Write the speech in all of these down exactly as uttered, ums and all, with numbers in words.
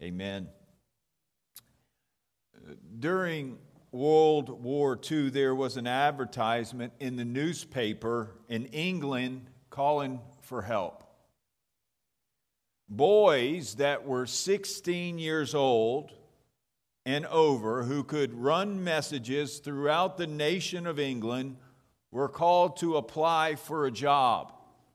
Amen. During World War Two, there was an advertisement in the newspaper in England calling for help. Boys that were sixteen years old and over who could run messages throughout the nation of England were called to apply for a job.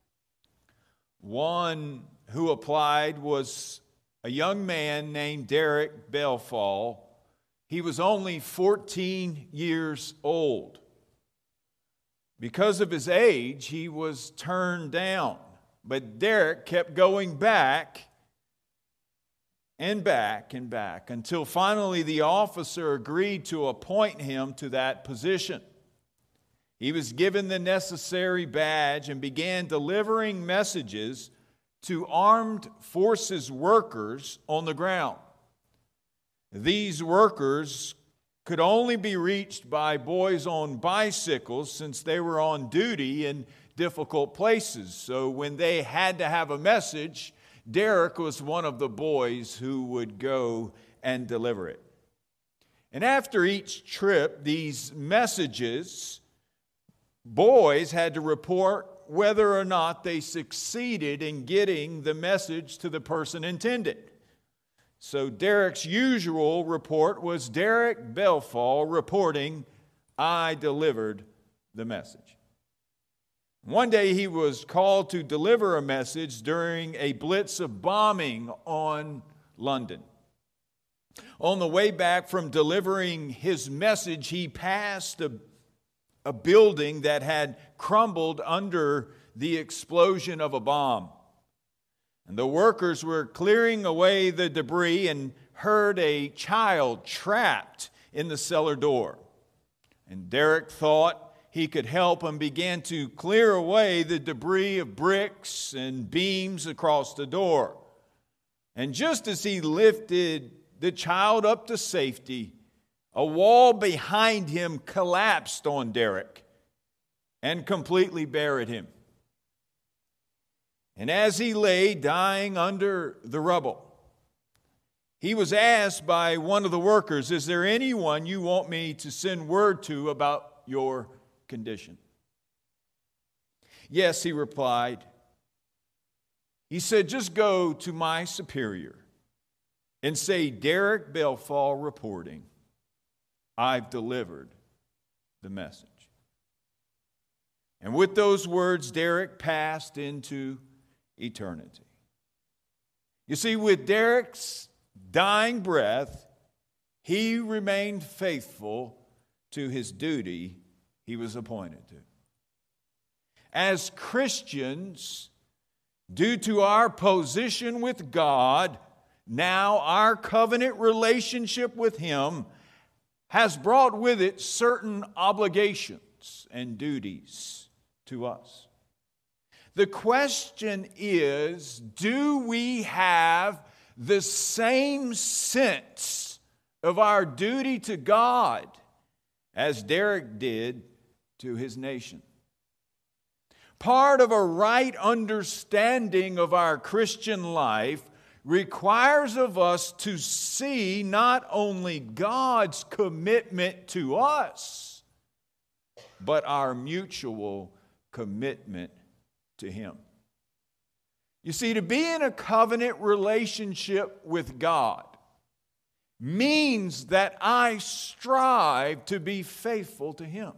One who applied was a young man named Derek Balfour. He was only fourteen years old. Because of his age, he was turned down. But Derek kept going back and back and back until finally the officer agreed to appoint him to that position. He was given the necessary badge and began delivering messages to armed forces workers on the ground. These workers could only be reached by boys on bicycles since they were on duty in difficult places. So when they had to have a message, Derek was one of the boys who would go and deliver it. And after each trip, these messages, boys had to report whether or not they succeeded in getting the message to the person intended. So Derek's usual report was Derek Balfour reporting, "I delivered the message." One day he was called to deliver a message during a blitz of bombing on London. On the way back from delivering his message, he passed a a building that had crumbled under the explosion of a bomb. And the workers were clearing away the debris and heard a child trapped in the cellar door. And Derek thought he could help and began to clear away the debris of bricks and beams across the door. And just as he lifted the child up to safety, a wall behind him collapsed on Derek and completely buried him. And as he lay dying under the rubble, he was asked by one of the workers, "Is there anyone you want me to send word to about your condition?" "Yes," he replied. He said, "Just go to my superior and say, 'Derek Balfour reporting. I've delivered the message.'" And with those words, Derek passed into eternity. You see, with Derek's dying breath, he remained faithful to his duty he was appointed to. As Christians, due to our position with God, now our covenant relationship with Him has brought with it certain obligations and duties to us. The question is, do we have the same sense of our duty to God as Derek did to his nation? Part of a right understanding of our Christian life requires of us to see not only God's commitment to us, but our mutual commitment to Him. You see, to be in a covenant relationship with God means that I strive to be faithful to Him.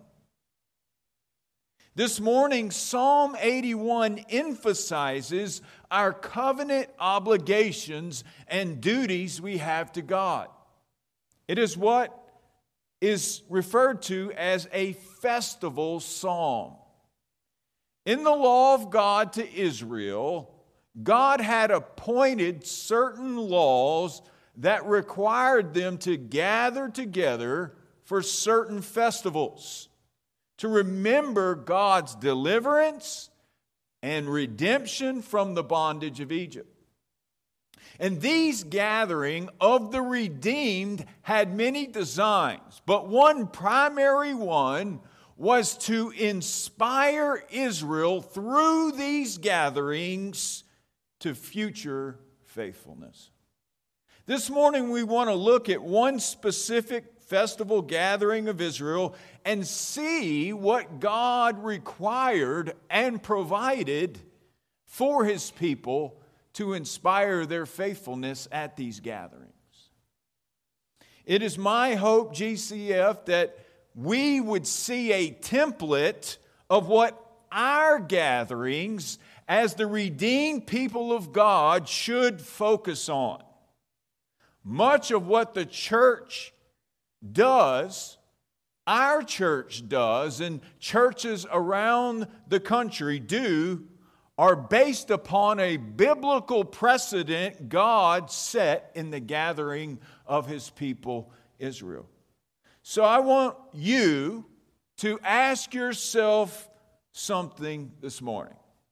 This morning, Psalm eighty-one emphasizes our covenant obligations and duties we have to God. It is what is referred to as a festival psalm. In the law of God to Israel, God had appointed certain laws that required them to gather together for certain festivals, to remember God's deliverance and redemption from the bondage of Egypt. And these gathering of the redeemed had many designs, but one primary one was to inspire Israel through these gatherings to future faithfulness. This morning we want to look at one specific festival gathering of Israel and see what God required and provided for His people to inspire their faithfulness at these gatherings. It is my hope, G C F, that we would see a template of what our gatherings as the redeemed people of God should focus on. Much of what the church does, our church does, and churches around the country do, are based upon a biblical precedent God set in the gathering of His people, Israel. So I want you to ask yourself something this morning.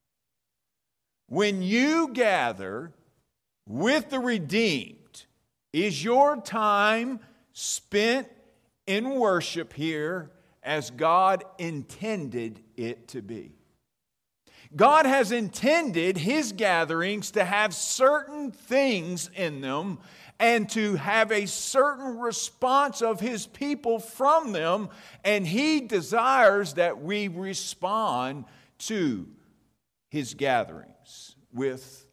When you gather with the redeemed, is your time spent in worship here as God intended it to be? God has intended His gatherings to have certain things in them and to have a certain response of His people from them, and He desires that we respond to His gatherings with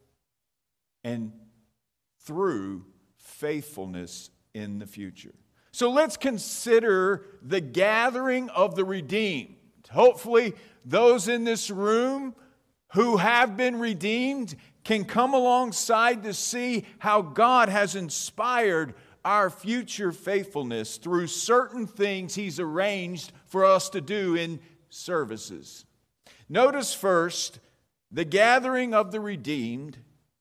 and through faithfulness in the future. So let's consider the gathering of the redeemed. Hopefully, those in this room who have been redeemed can come alongside to see how God has inspired our future faithfulness through certain things He's arranged for us to do in services. Notice first, the gathering of the redeemed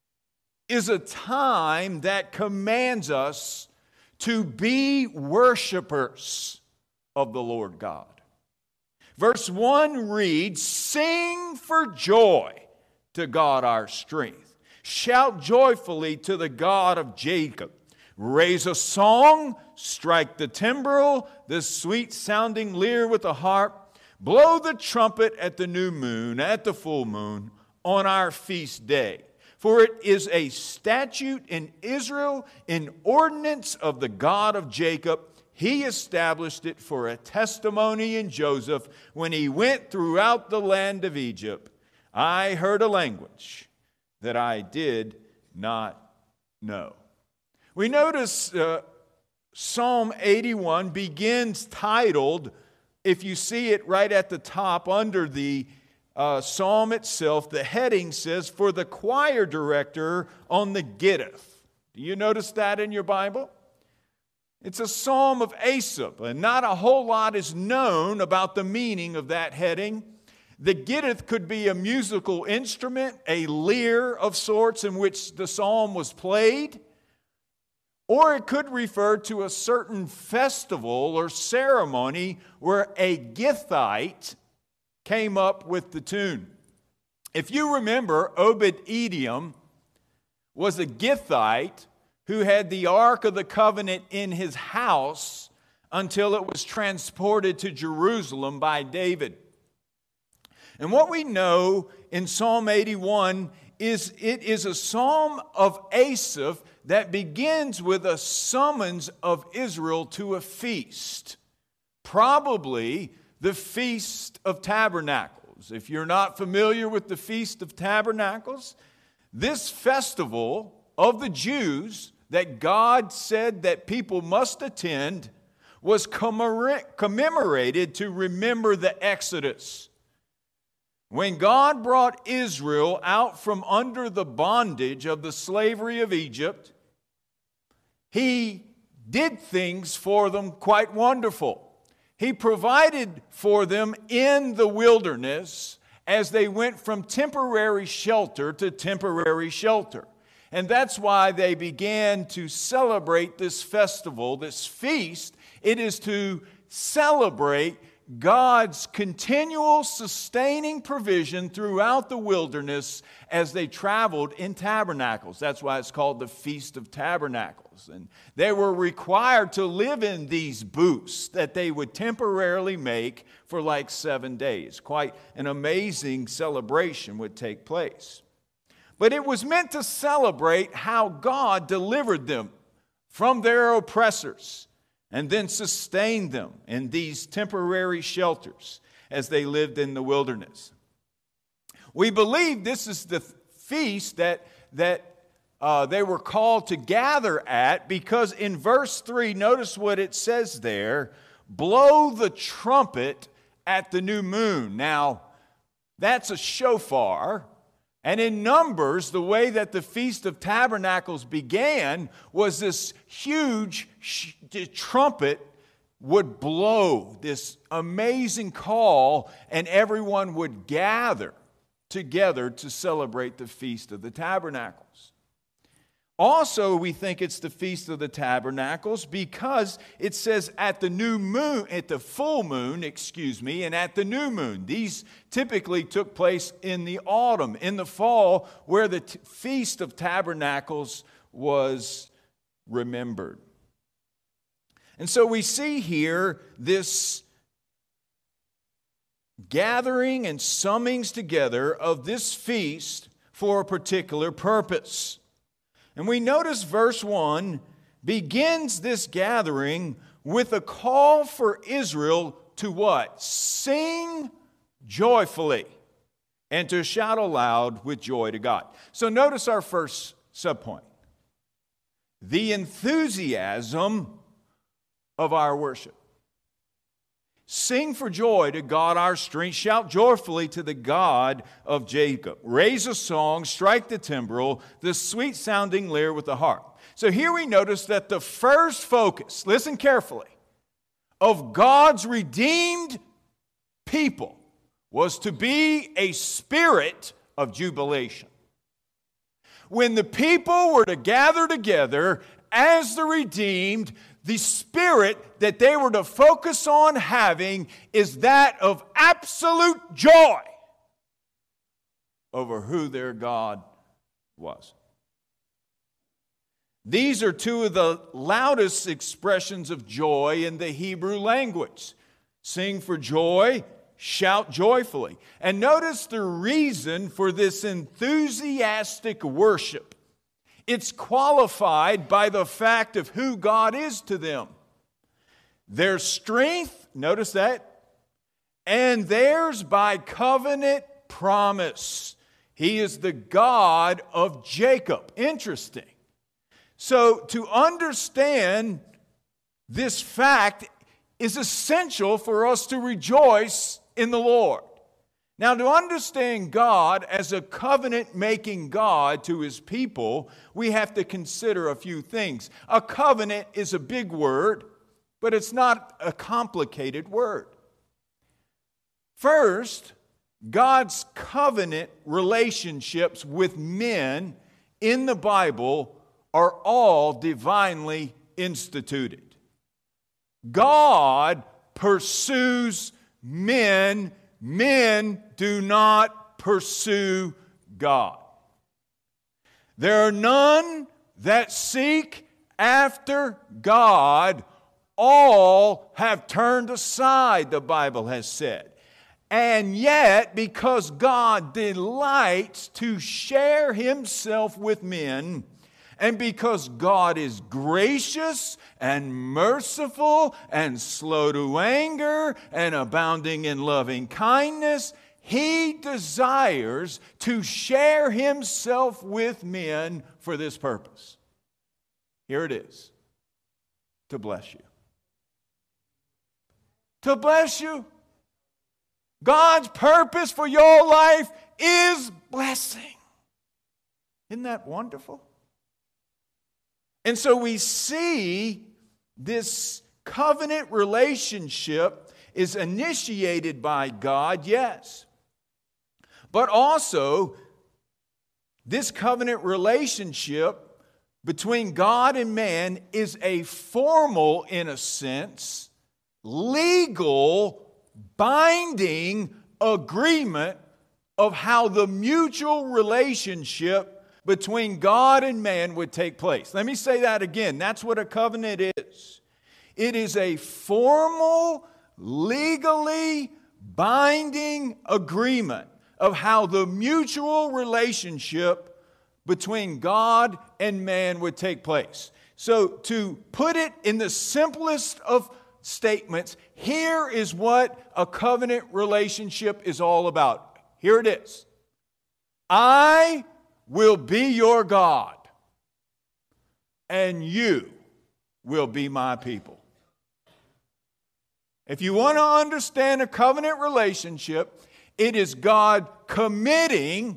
is a time that commands us to be worshipers of the Lord God. Verse one reads, "Sing for joy to God our strength. Shout joyfully to the God of Jacob. Raise a song, strike the timbrel, the sweet-sounding lyre with the harp. Blow the trumpet at the new moon, at the full moon, on our feast day. For it is a statute in Israel, an ordinance of the God of Jacob. He established it for a testimony in Joseph when he went throughout the land of Egypt. I heard a language that I did not know." We notice uh, Psalm eighty-one begins titled, if you see it right at the top under the uh, psalm itself, the heading says, "For the choir director on the Gittith." Do you notice that in your Bible? It's a psalm of Asaph, and not a whole lot is known about the meaning of that heading. The Gittith could be a musical instrument, a lyre of sorts in which the psalm was played, or it could refer to a certain festival or ceremony where a Gittite came up with the tune. If you remember, Obed-Edom was a Gittite who had the Ark of the Covenant in his house until it was transported to Jerusalem by David. And what we know in Psalm eighty-one is it is a psalm of Asaph that begins with a summons of Israel to a feast, probably the Feast of Tabernacles. If you're not familiar with the Feast of Tabernacles, this festival of the Jews that God said that people must attend was commemorated to remember the Exodus. When God brought Israel out from under the bondage of the slavery of Egypt, He did things for them quite wonderful. He provided for them in the wilderness as they went from temporary shelter to temporary shelter. And that's why they began to celebrate this festival, this feast. It is to celebrate God's continual sustaining provision throughout the wilderness as they traveled in tabernacles. That's why it's called the Feast of Tabernacles. And they were required to live in these booths that they would temporarily make for like seven days. Quite an amazing celebration would take place. But it was meant to celebrate how God delivered them from their oppressors and then sustained them in these temporary shelters as they lived in the wilderness. We believe this is the feast that, that uh, they were called to gather at, because in verse three, notice what it says there, blow the trumpet at the new moon. Now, that's a shofar. And in Numbers, the way that the Feast of Tabernacles began was this huge sh- trumpet would blow this amazing call, and everyone would gather together to celebrate the Feast of the Tabernacles. Also, we think it's the Feast of the Tabernacles because it says at the new moon, at the full moon, excuse me, and at the new moon. These typically took place in the autumn, in the fall, where the t- Feast of Tabernacles was remembered. And so we see here this gathering and summings together of this feast for a particular purpose. And we notice verse one begins this gathering with a call for Israel to what? Sing joyfully and to shout aloud with joy to God. So notice our first subpoint. The enthusiasm of our worship. Sing for joy to God our strength. Shout joyfully to the God of Jacob. Raise a song, strike the timbrel, the sweet-sounding lyre with the harp. So here we notice that the first focus, listen carefully, of God's redeemed people was to be a spirit of jubilation. When the people were to gather together as the redeemed, the spirit that they were to focus on having is that of absolute joy over who their God was. These are two of the loudest expressions of joy in the Hebrew language. Sing for joy, shout joyfully. And notice the reason for this enthusiastic worship. It's qualified by the fact of who God is to them. Their strength, notice that, and theirs by covenant promise. He is the God of Jacob. Interesting. So to understand this fact is essential for us to rejoice in the Lord. Now, to understand God as a covenant-making God to His people, we have to consider a few things. A covenant is a big word, but it's not a complicated word. First, God's covenant relationships with men in the Bible are all divinely instituted. God pursues men. Men do not pursue God. There are none that seek after God. All have turned aside, the Bible has said. And yet, because God delights to share Himself with men, and because God is gracious and merciful and slow to anger and abounding in loving kindness, He desires to share Himself with men for this purpose. Here it is. To bless you. To bless you. God's purpose for your life is blessing. Isn't that wonderful? And so we see this covenant relationship is initiated by God, yes. But also, this covenant relationship between God and man is a formal, in a sense, legal, binding agreement of how the mutual relationship between God and man would take place. Let me say that again. That's what a covenant is. It is a formal, legally binding agreement of how the mutual relationship between God and man would take place. So to put it in the simplest of statements, here is what a covenant relationship is all about. Here it is. I will be your God, and you will be my people. If you want to understand a covenant relationship, it is God committing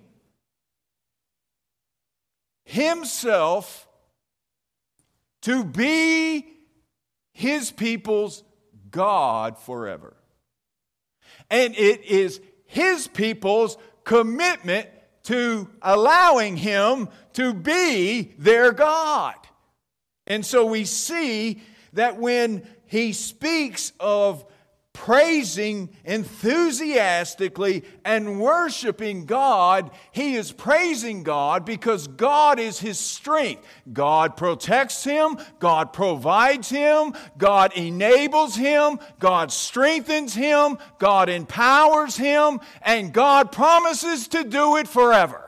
Himself to be His people's God forever. And it is His people's commitment to allowing Him to be their God. And so we see that when He speaks of praising enthusiastically and worshiping God, He is praising God because God is His strength. God protects him, God provides him, God enables him, God strengthens him, God empowers him, and God promises to do it forever.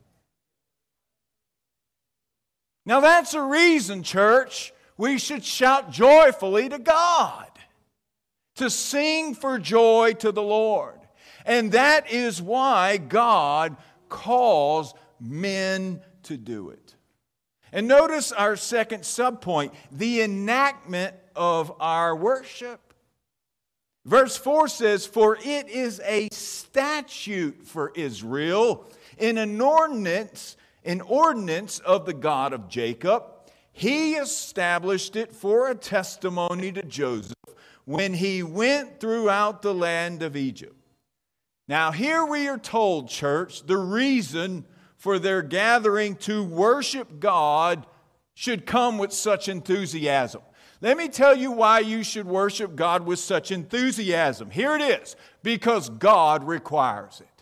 Now that's a reason, church, we should shout joyfully to God, to sing for joy to the Lord. And that is why God calls men to do it. And notice our second subpoint, the enactment of our worship. Verse four says, "For it is a statute for Israel, in an ordinance, an ordinance of the God of Jacob. He established it for a testimony to Joseph when he went throughout the land of Egypt." Now here we are told, church, the reason for their gathering to worship God should come with such enthusiasm. Let me tell you why you should worship God with such enthusiasm. Here it is. Because God requires it.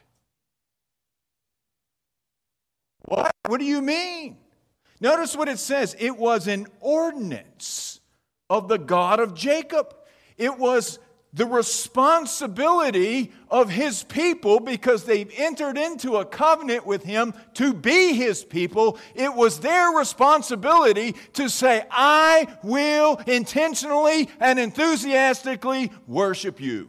What? What do you mean? Notice what it says. It was an ordinance of the God of Jacob. It was the responsibility of His people because they've entered into a covenant with Him to be His people. It was their responsibility to say, I will intentionally and enthusiastically worship you.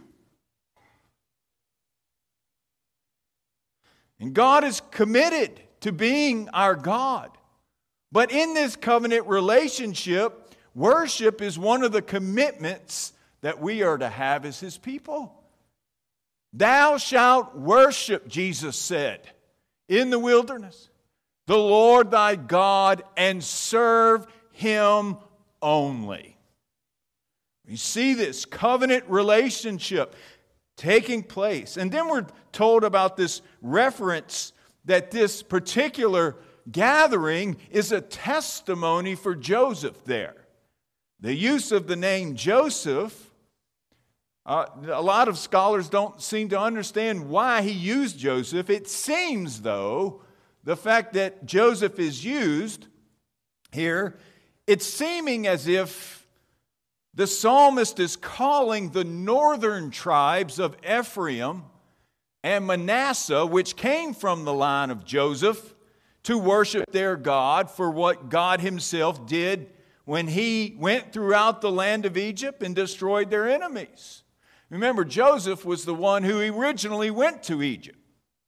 And God is committed to being our God. But in this covenant relationship, worship is one of the commitments that we are to have as His people. Thou shalt worship, Jesus said, in the wilderness, the Lord thy God, and serve Him only. We see this covenant relationship taking place. And then we're told about this reference that this particular gathering is a testimony for Joseph there. The use of the name Joseph, uh, a lot of scholars don't seem to understand why he used Joseph. It seems, though, the fact that Joseph is used here, it's seeming as if the psalmist is calling the northern tribes of Ephraim and Manasseh, which came from the line of Joseph, to worship their God for what God Himself did when He went throughout the land of Egypt and destroyed their enemies. Remember, Joseph was the one who originally went to Egypt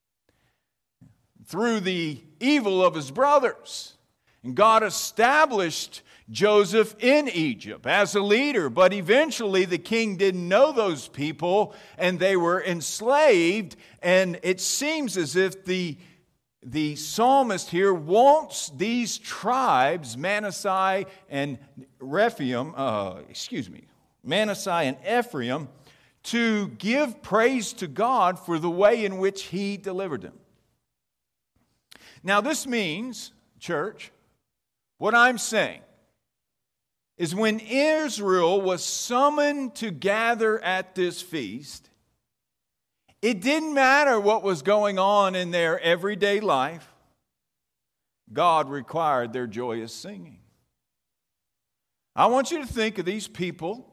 through the evil of his brothers. And God established Joseph in Egypt as a leader, but eventually the king didn't know those people and they were enslaved, and it seems as if the The psalmist here wants these tribes, Manasseh and Rephaim, uh, excuse me, Manasseh and Ephraim, to give praise to God for the way in which He delivered them. Now this means, church, what I'm saying is when Israel was summoned to gather at this feast, it didn't matter what was going on in their everyday life. God required their joyous singing. I want you to think of these people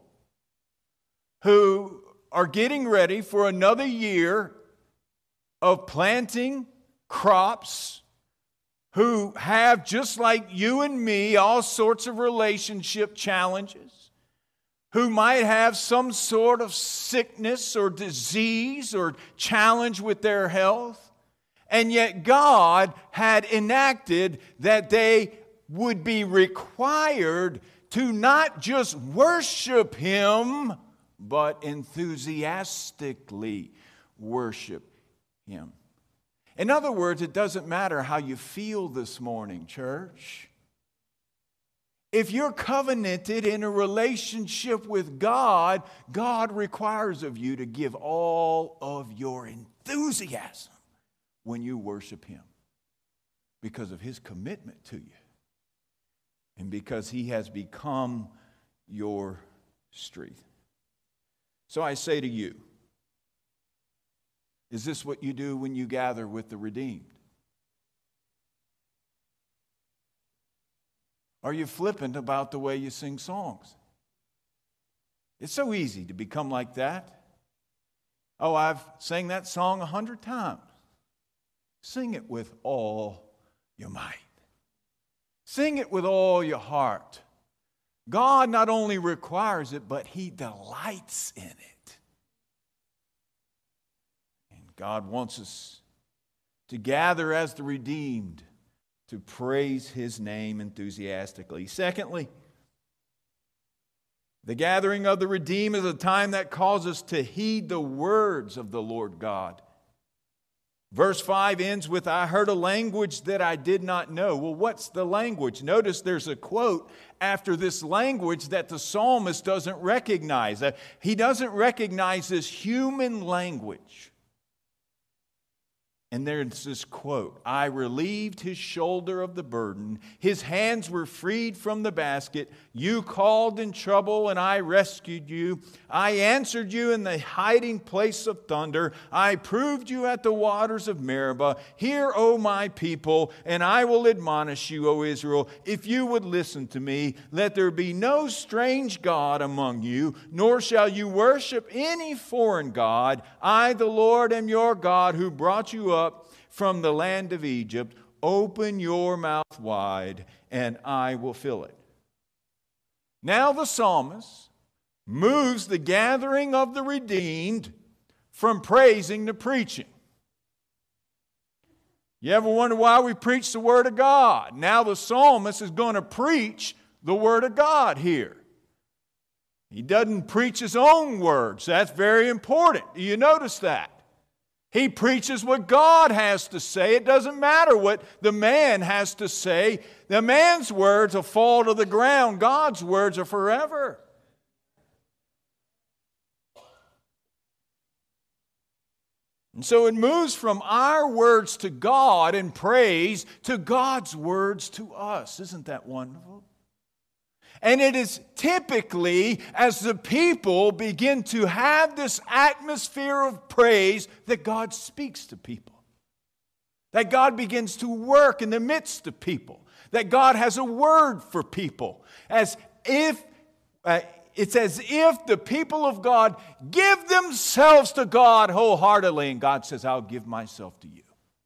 who are getting ready for another year of planting crops, who have, just like you and me, all sorts of relationship challenges, who might have some sort of sickness or disease or challenge with their health, and yet God had enacted that they would be required to not just worship Him, but enthusiastically worship Him. In other words, it doesn't matter how you feel this morning, church. If you're covenanted in a relationship with God, God requires of you to give all of your enthusiasm when you worship Him, because of His commitment to you and because He has become your strength. So I say to you, is this what you do when you gather with the redeemed? Are you flippant about the way you sing songs? It's so easy to become like that. Oh, I've sang that song a hundred times. Sing it with all your might. Sing it with all your heart. God not only requires it, but He delights in it. God wants us to gather as the redeemed to praise His name enthusiastically. Secondly, the gathering of the redeemed is a time that calls us to heed the words of the Lord God. Verse five ends with, I heard a language that I did not know. Well, what's the language? Notice there's a quote after this language that the psalmist doesn't recognize. He doesn't recognize this human language. And there's this quote, I relieved his shoulder of the burden. His hands were freed from the basket. You called in trouble and I rescued you. I answered you in the hiding place of thunder. I proved you at the waters of Meribah. Hear, O my people, and I will admonish you, O Israel. If you would listen to me, let there be no strange God among you, nor shall you worship any foreign god. I, the Lord, am your God who brought you up from the land of Egypt. Open your mouth wide, and I will fill it. Now the psalmist moves the gathering of the redeemed from praising to preaching. You ever wonder why we preach the Word of God? Now the psalmist is going to preach the Word of God here. He doesn't preach his own words. That's very important. Do you notice that? He preaches what God has to say. It doesn't matter what the man has to say. The man's words will fall to the ground. God's words are forever. And so it moves from our words to God in praise to God's words to us. Isn't that wonderful? And it is typically as the people begin to have this atmosphere of praise that God speaks to people. That God begins to work in the midst of people. That God has a word for people. As if, uh, it's as if the people of God give themselves to God wholeheartedly. And God says, I'll give myself to you.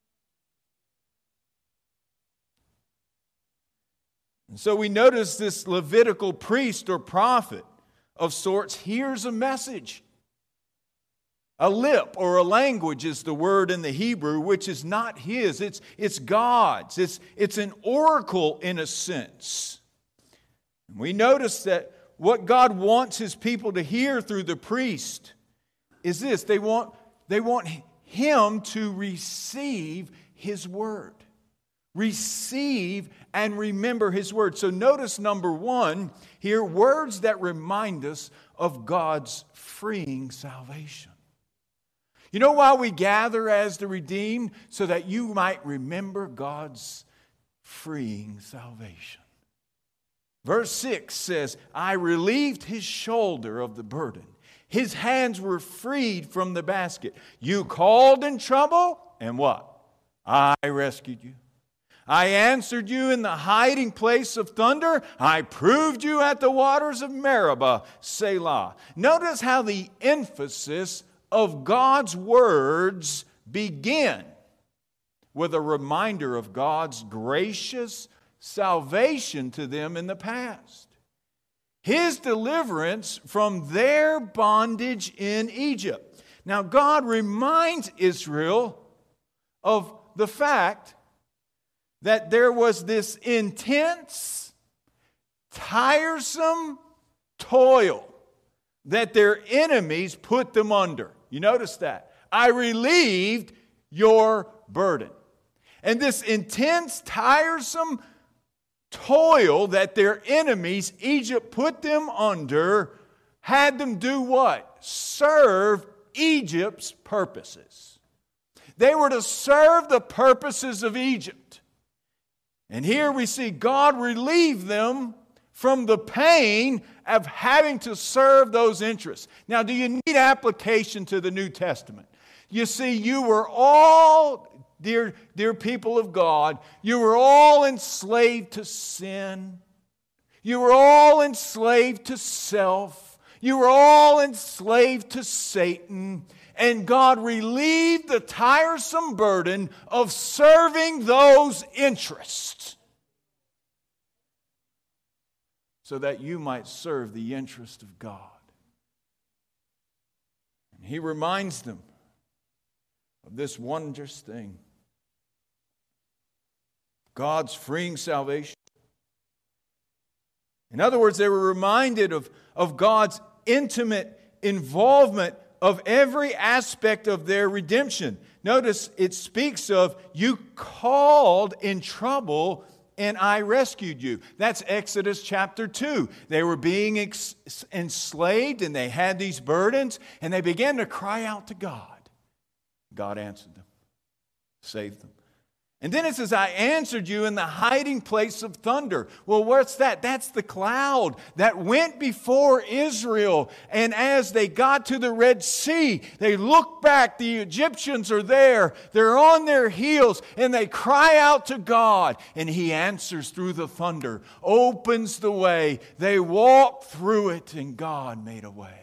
And so we notice this Levitical priest or prophet of sorts hears a message. A lip or a language is the word in the Hebrew, which is not his. It's, it's God's. It's, it's an oracle in a sense. And we notice that what God wants His people to hear through the priest is this. They want, they want him to receive His word. Receive and remember His word. So notice number one here, words that remind us of God's freeing salvation. You know why we gather as the redeemed? So that you might remember God's freeing salvation. Verse six says, I relieved his shoulder of the burden. His hands were freed from the basket. You called in trouble, and what? I rescued you. I answered you in the hiding place of thunder. I proved you at the waters of Meribah, Selah. Notice how the emphasis of God's words begin with a reminder of God's gracious salvation to them in the past. His deliverance from their bondage in Egypt. Now, God reminds Israel of the fact that there was this intense, tiresome toil that their enemies put them under. You notice that? I relieved your burden. And this intense, tiresome toil that their enemies, Egypt, put them under, had them do what? Serve Egypt's purposes. They were to serve the purposes of Egypt. And here we see God relieve them from the pain of having to serve those interests. Now, do you need application to the New Testament? You see, you were all, dear, dear people of God, you were all enslaved to sin. You were all enslaved to self. You were all enslaved to Satan. And God relieved the tiresome burden of serving those interests, so that you might serve the interest of God. And He reminds them of this wondrous thing: God's freeing salvation. In other words, they were reminded of, of God's intimate involvement of every aspect of their redemption. Notice it speaks of, you called in trouble and I rescued you. That's Exodus chapter two. They were being ex- enslaved and they had these burdens and they began to cry out to God. God answered them, saved them. And then it says, I answered you in the hiding place of thunder. Well, what's that? That's the cloud that went before Israel. And as they got to the Red Sea, they look back. The Egyptians are there. They're on their heels. And they cry out to God. And He answers through the thunder, opens the way. They walk through it, and God made a way.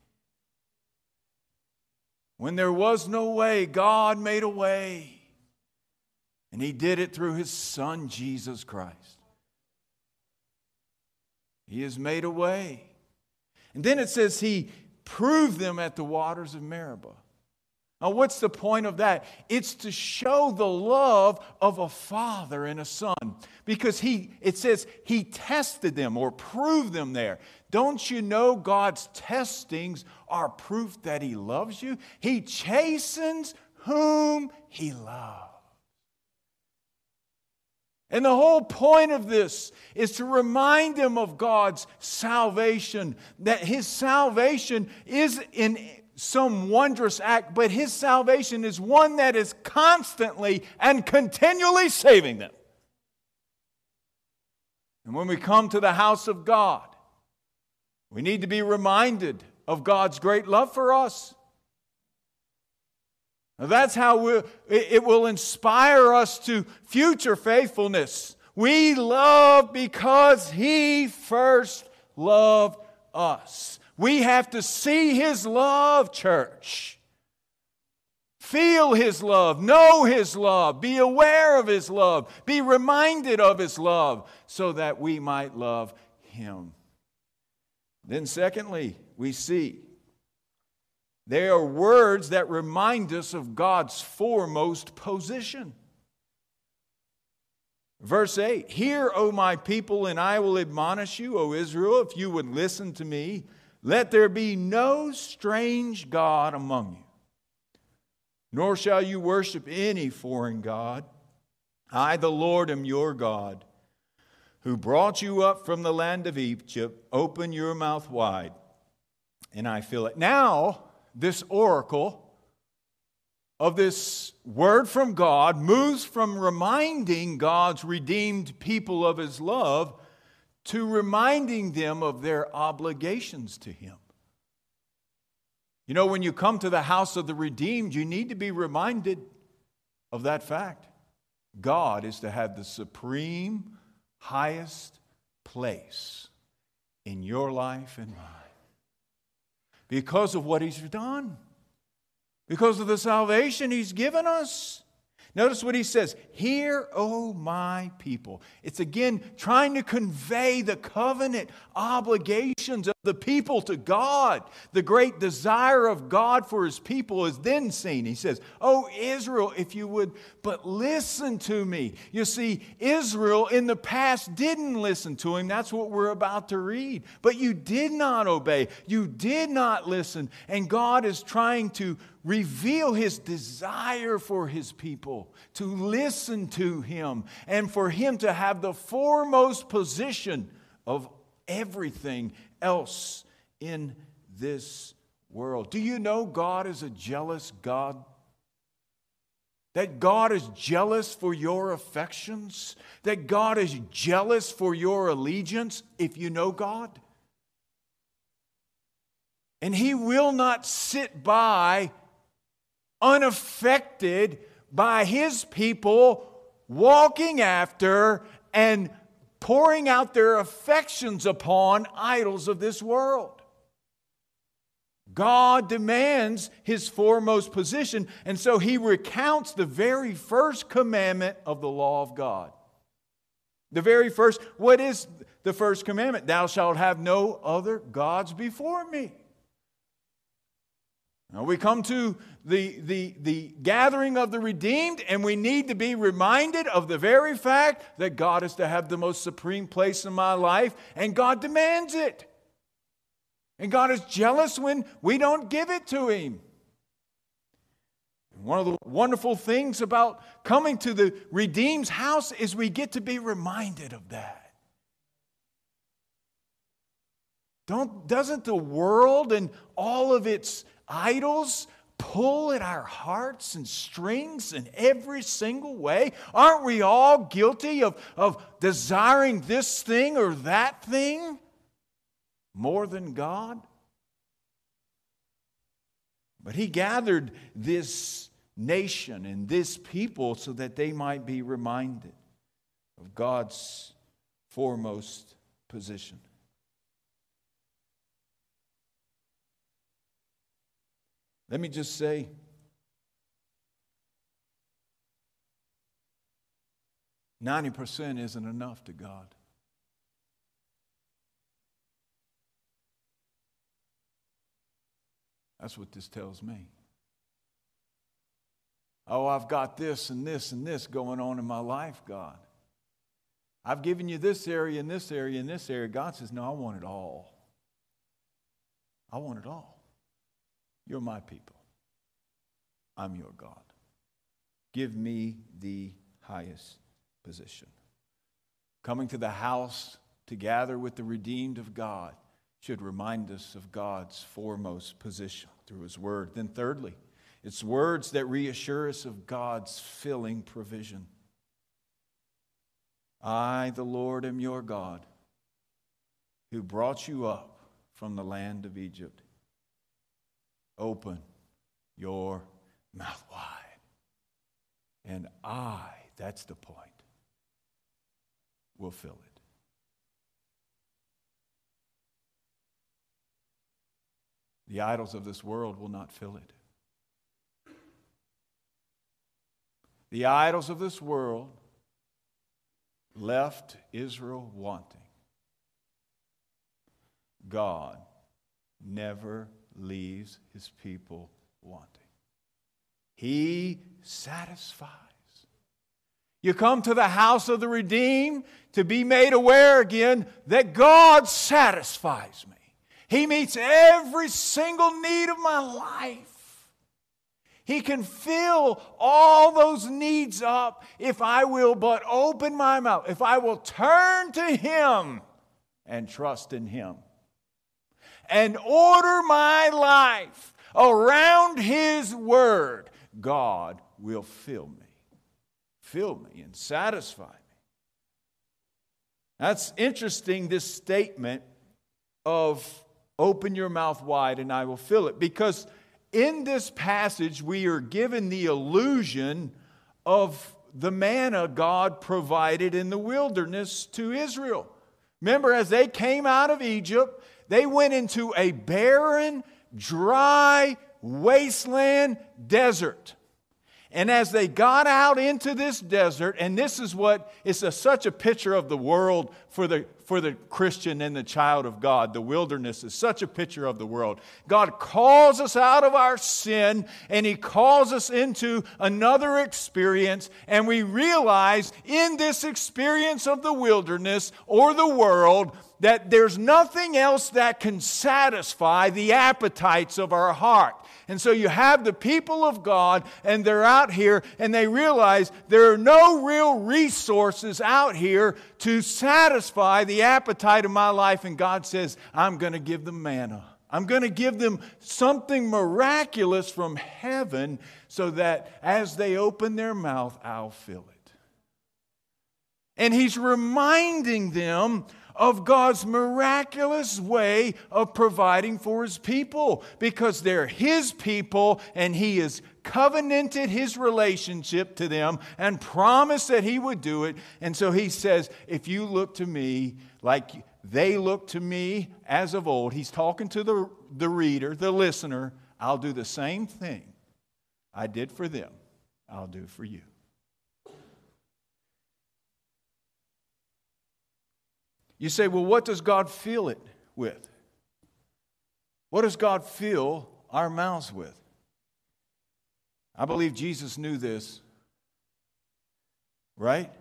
When there was no way, God made a way. And He did it through His Son, Jesus Christ. He has made a way. And then it says He proved them at the waters of Meribah. Now, what's the point of that? It's to show the love of a father and a son. Because he, it says He tested them or proved them there. Don't you know God's testings are proof that He loves you? He chastens whom He loves. And the whole point of this is to remind them of God's salvation, that His salvation is in some wondrous act, but His salvation is one that is constantly and continually saving them. And when we come to the house of God, we need to be reminded of God's great love for us. Now that's how we, it will inspire us to future faithfulness. We love because He first loved us. We have to see His love, church. Feel His love, know His love, be aware of His love, be reminded of His love, so that we might love Him. Then secondly, we see they are words that remind us of God's foremost position. Verse eight, hear, O my people, and I will admonish you, O Israel, if you would listen to me. Let there be no strange god among you, nor shall you worship any foreign god. I, the Lord, am your God, who brought you up from the land of Egypt. Open your mouth wide, and I fill it. Now, this oracle of this word from God moves from reminding God's redeemed people of His love to reminding them of their obligations to Him. You know, when you come to the house of the redeemed, you need to be reminded of that fact. God is to have the supreme, highest place in your life and mine. Because of what He's done. Because of the salvation He's given us. Notice what he says, "Hear, O my people." It's again trying to convey the covenant obligations of the people to God. The great desire of God for His people is then seen. He says, "O Israel, if you would but listen to me." You see, Israel in the past didn't listen to Him. That's what we're about to read. But you did not obey. You did not listen. And God is trying to reveal His desire for His people to listen to Him and for Him to have the foremost position of everything else in this world. Do you know God is a jealous God? That God is jealous for your affections? That God is jealous for your allegiance if you know God? And He will not sit by unaffected by His people walking after and pouring out their affections upon idols of this world. God demands His foremost position, and so He recounts the very first commandment of the law of God. The very first, what is the first commandment? "Thou shalt have no other gods before me." Now we come to the, the, the gathering of the redeemed, and we need to be reminded of the very fact that God is to have the most supreme place in my life, and God demands it. And God is jealous when we don't give it to Him. One of the wonderful things about coming to the redeemed's house is we get to be reminded of that. Don't, doesn't the world and all of its idols pull at our hearts and strings in every single way? Aren't we all guilty of, of desiring this thing or that thing more than God? But He gathered this nation and this people so that they might be reminded of God's foremost position. Let me just say, ninety percent isn't enough to God. That's what this tells me. Oh, I've got this and this and this going on in my life, God. I've given you this area and this area and this area. God says, no, I want it all. I want it all. You're my people. I'm your God. Give me the highest position. Coming to the house to gather with the redeemed of God should remind us of God's foremost position through His Word. Then thirdly, it's words that reassure us of God's filling provision. I, the Lord, am your God, who brought you up from the land of Egypt. Open your mouth wide, and I, that's the point, will fill it. The idols of this world will not fill it. The idols of this world left Israel wanting. God never leaves His people wanting. He satisfies. You come to the house of the redeemed to be made aware again that God satisfies me. He meets every single need of my life. He can fill all those needs up if I will but open my mouth, if I will turn to Him and trust in Him and order my life around His Word. God will fill me, fill me and satisfy me. That's interesting, this statement of open your mouth wide and I will fill it, because in this passage we are given the illusion of the manna God provided in the wilderness to Israel. Remember, as they came out of Egypt, they went into a barren, dry, wasteland desert. And as they got out into this desert, and this is what is a, such a picture of the world for the, for the Christian and the child of God. The wilderness is such a picture of the world. God calls us out of our sin, and He calls us into another experience, and we realize in this experience of the wilderness or the world that there's nothing else that can satisfy the appetites of our heart. And so you have the people of God, and they're out here, and they realize there are no real resources out here to satisfy the appetite of my life. And God says, I'm going to give them manna. I'm going to give them something miraculous from heaven so that as they open their mouth, I'll fill it. And He's reminding them of God's miraculous way of providing for His people, because they're His people and He has covenanted His relationship to them and promised that He would do it. And so He says, if you look to me like they look to me as of old, He's talking to the, the reader, the listener, I'll do the same thing I did for them, I'll do for you. You say, well, what does God fill it with? What does God fill our mouths with? I believe Jesus knew this, right?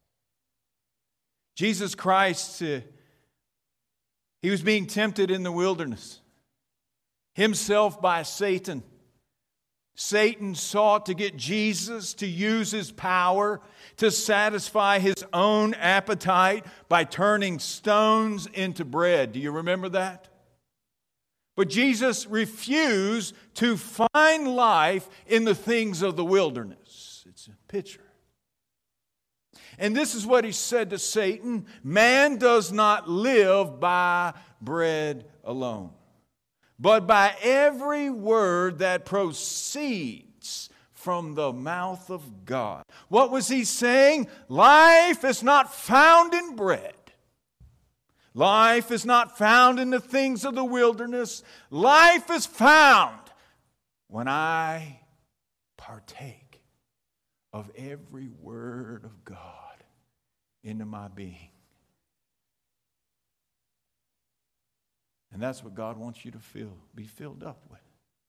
Jesus Christ, uh, He was being tempted in the wilderness, Himself by Satan. Satan sought to get Jesus to use his power to satisfy his own appetite by turning stones into bread. Do you remember that? But Jesus refused to find life in the things of the wilderness. It's a picture. And this is what He said to Satan: man does not live by bread alone, but by every word that proceeds from the mouth of God. What was He saying? Life is not found in bread. Life is not found in the things of the wilderness. Life is found when I partake of every word of God into my being. And that's what God wants you to feel, be filled up with.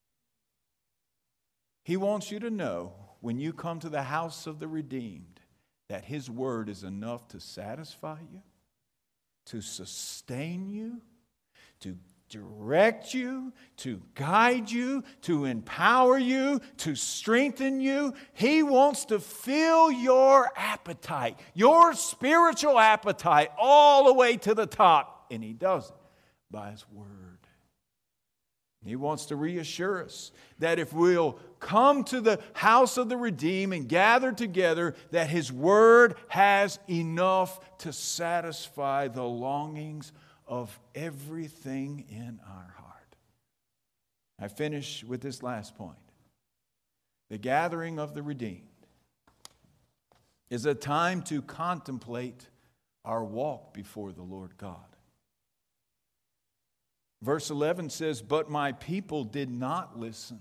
He wants you to know when you come to the house of the redeemed that His word is enough to satisfy you, to sustain you, to direct you, to guide you, to empower you, to strengthen you. He wants to fill your appetite, your spiritual appetite, all the way to the top. And He does it by His word. He wants to reassure us that if we'll come to the house of the redeemed and gather together, that His word has enough to satisfy the longings of everything in our heart. I finish with this last point. The gathering of the redeemed is a time to contemplate our walk before the Lord God. Verse eleven says, but my people did not listen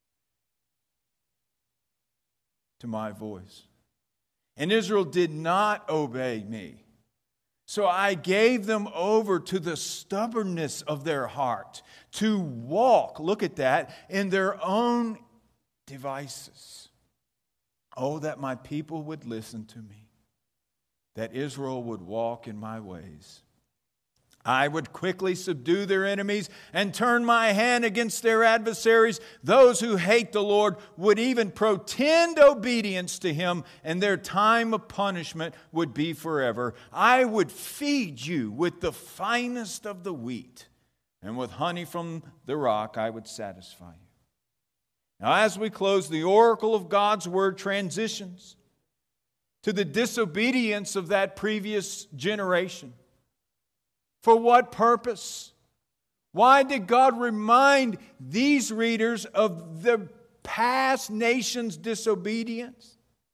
to my voice, and Israel did not obey me. So I gave them over to the stubbornness of their heart, to walk, look at that, in their own devices. Oh, that my people would listen to me, that Israel would walk in my ways. I would quickly subdue their enemies and turn my hand against their adversaries. Those who hate the Lord would even pretend obedience to Him, and their time of punishment would be forever. I would feed you with the finest of the wheat, and with honey from the rock I would satisfy you. Now, as we close, the oracle of God's word transitions to the disobedience of that previous generation. For what purpose? Why did God remind these readers of the past nation's disobedience?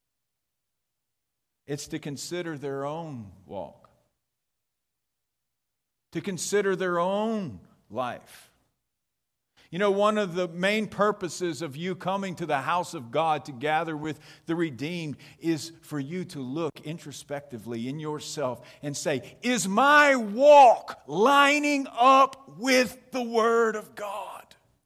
It's to consider their own walk, to consider their own life. You know, one of the main purposes of you coming to the house of God to gather with the redeemed is for you to look introspectively in yourself and say, is my walk lining up with the Word of God?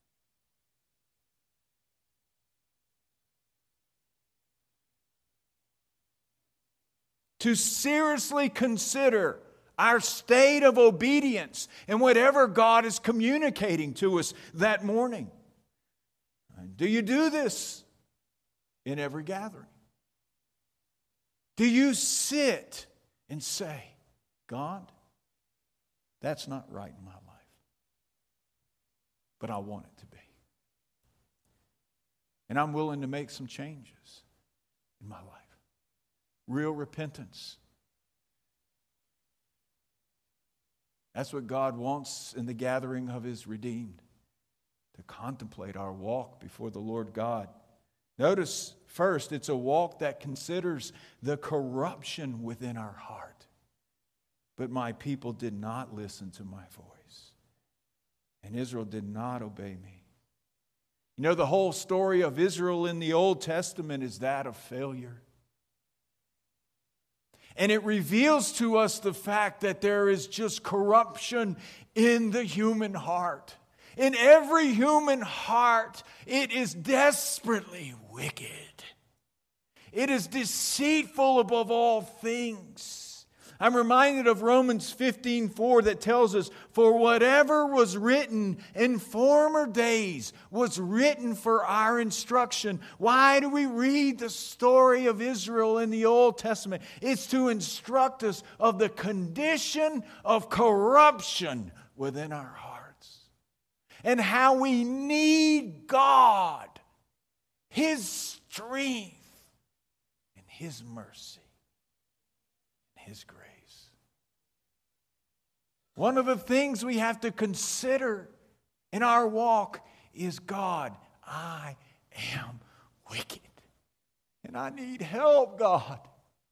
To seriously consider our state of obedience and whatever God is communicating to us that morning. Do you do this in every gathering? Do you sit and say, God, that's not right in my life, but I want it to be. And I'm willing to make some changes in my life. Real repentance. That's what God wants in the gathering of His redeemed, to contemplate our walk before the Lord God. Notice, first, it's a walk that considers the corruption within our heart. But my people did not listen to my voice, and Israel did not obey me. You know, the whole story of Israel in the Old Testament is that of failure. And it reveals to us the fact that there is just corruption in the human heart. In every human heart, it is desperately wicked. It is deceitful above all things. I'm reminded of Romans fifteen four that tells us, for whatever was written in former days was written for our instruction. Why do we read the story of Israel in the Old Testament? It's to instruct us of the condition of corruption within our hearts and how we need God, His strength, and His mercy, and His grace. One of the things we have to consider in our walk is, God, I am wicked. And I need help, God.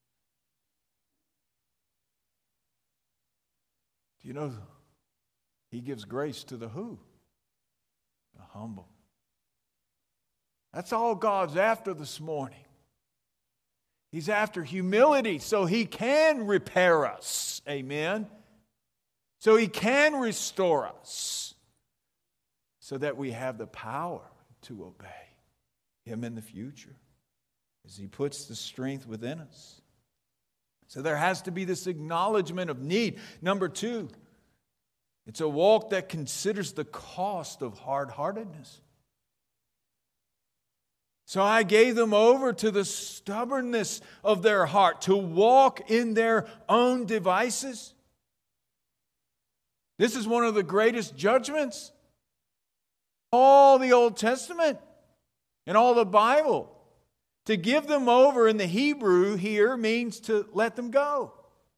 Do you know, He gives grace to the who? The humble. That's all God's after this morning. He's after humility so He can repair us. Amen. So He can restore us so that we have the power to obey Him in the future as He puts the strength within us. So there has to be this acknowledgement of need. Number two, it's a walk that considers the cost of hard-heartedness. So I gave them over to the stubbornness of their heart to walk in their own devices. This is one of the greatest judgments. All the Old Testament and all the Bible. To give them over in the Hebrew here means to let them go.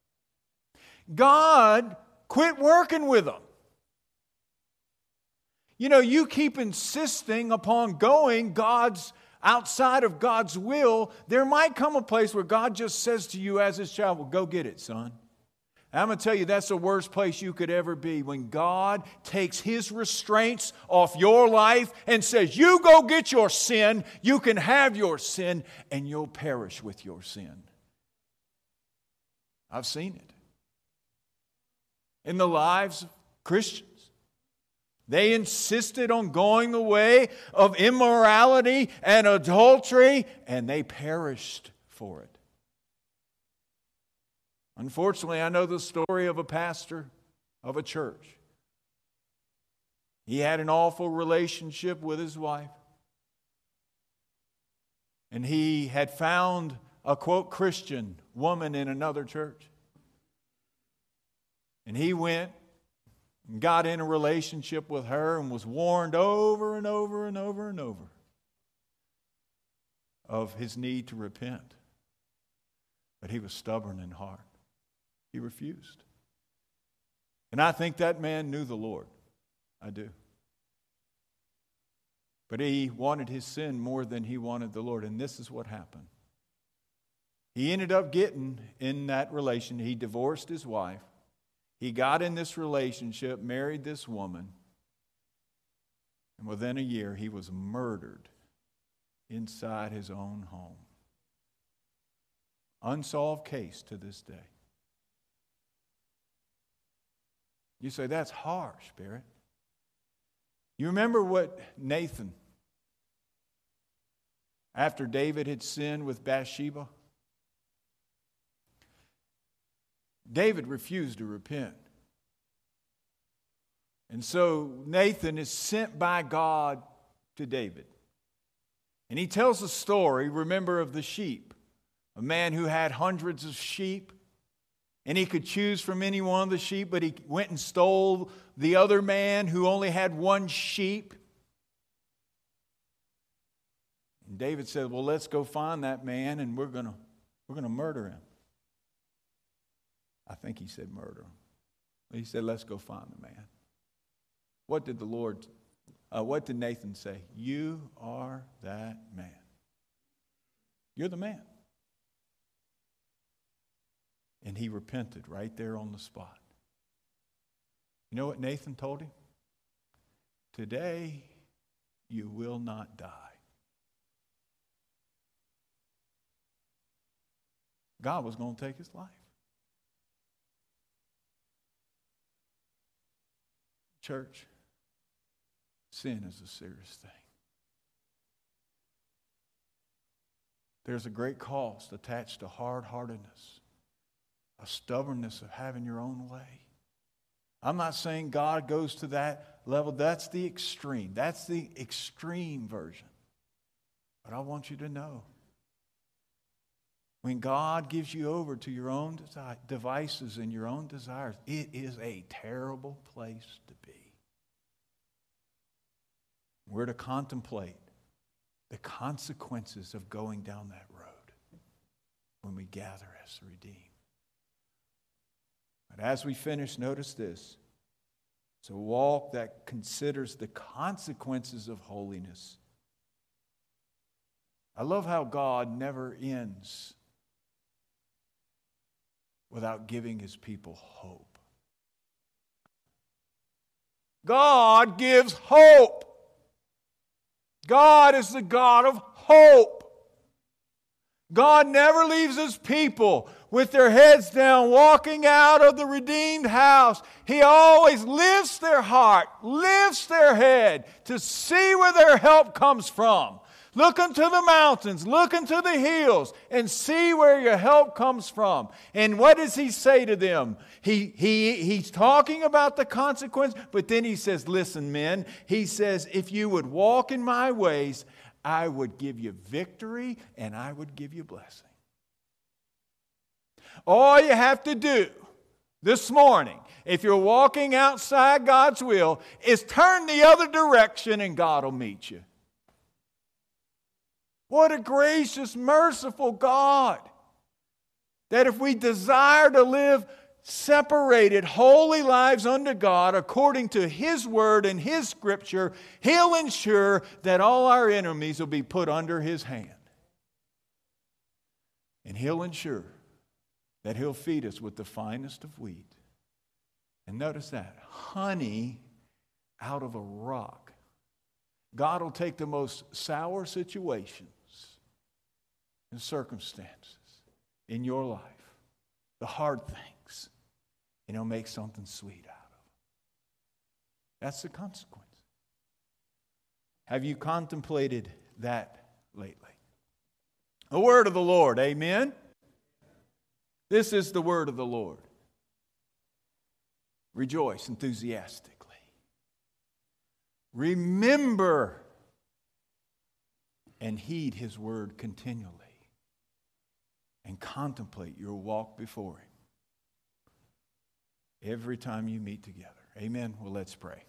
God quit working with them. You know, you keep insisting upon going God's outside of God's will. There might come a place where God just says to you as His child, well, go get it, son. I'm going to tell you, that's the worst place you could ever be, when God takes His restraints off your life and says, you go get your sin, you can have your sin, and you'll perish with your sin. I've seen it in the lives of Christians. They insisted on going the way of immorality and adultery, and they perished for it. Unfortunately, I know the story of a pastor of a church. He had an awful relationship with his wife. And he had found a, quote, Christian woman in another church. And he went and got in a relationship with her and was warned over and over and over and over of his need to repent. But he was stubborn in heart. He refused. And I think that man knew the Lord. I do. But he wanted his sin more than he wanted the Lord. And this is what happened. He ended up getting in that relation. He divorced his wife. He got in this relationship, married this woman. And within a year, he was murdered inside his own home. Unsolved case to this day. You say, that's harsh, Barrett. You remember what Nathan, after David had sinned with Bathsheba? David refused to repent. And so Nathan is sent by God to David. And he tells a story, remember, of the sheep. A man who had hundreds of sheep, and he could choose from any one of the sheep, but he went and stole the other man who only had one sheep. And David said, well, let's go find that man, and we're going to we're going to murder him. I think he said murder him. He said, let's go find the man. What did the Lord, uh, what did Nathan say? You are that man. You're the man. And he repented right there on the spot. You know what Nathan told him? Today you will not die. God was going to take his life. Church, sin is a serious thing. There's a great cost attached to hard-heartedness, a stubbornness of having your own way. I'm not saying God goes to that level. That's the extreme. That's the extreme version. But I want you to know, when God gives you over to your own desi- devices and your own desires, it is a terrible place to be. We're to contemplate the consequences of going down that road when we gather as redeemed. But as we finish, notice this. It's a walk that considers the consequences of holiness. I love how God never ends without giving his people hope. God gives hope. God is the God of hope. God never leaves his people with their heads down, walking out of the redeemed house. He always lifts their heart, lifts their head to see where their help comes from. Look unto the mountains, look unto the hills, and see where your help comes from. And what does he say to them? He, he, he's talking about the consequence, but then he says, listen, men, he says, if you would walk in my ways, I would give you victory and I would give you blessing. All you have to do this morning, if you're walking outside God's will, is turn the other direction and God will meet you. What a gracious, merciful God. That if we desire to live separated, holy lives unto God according to his word and his scripture, he'll ensure that all our enemies will be put under his hand. And he'll ensure that he'll feed us with the finest of wheat. And notice that, honey out of a rock. God will take the most sour situations and circumstances in your life, the hard things, and he'll make something sweet out of them. That's the consequence. Have you contemplated that lately? The word of the Lord, amen? This is the word of the Lord. Rejoice enthusiastically. Remember and heed his word continually. And contemplate your walk before him every time you meet together. Amen. Well, let's pray.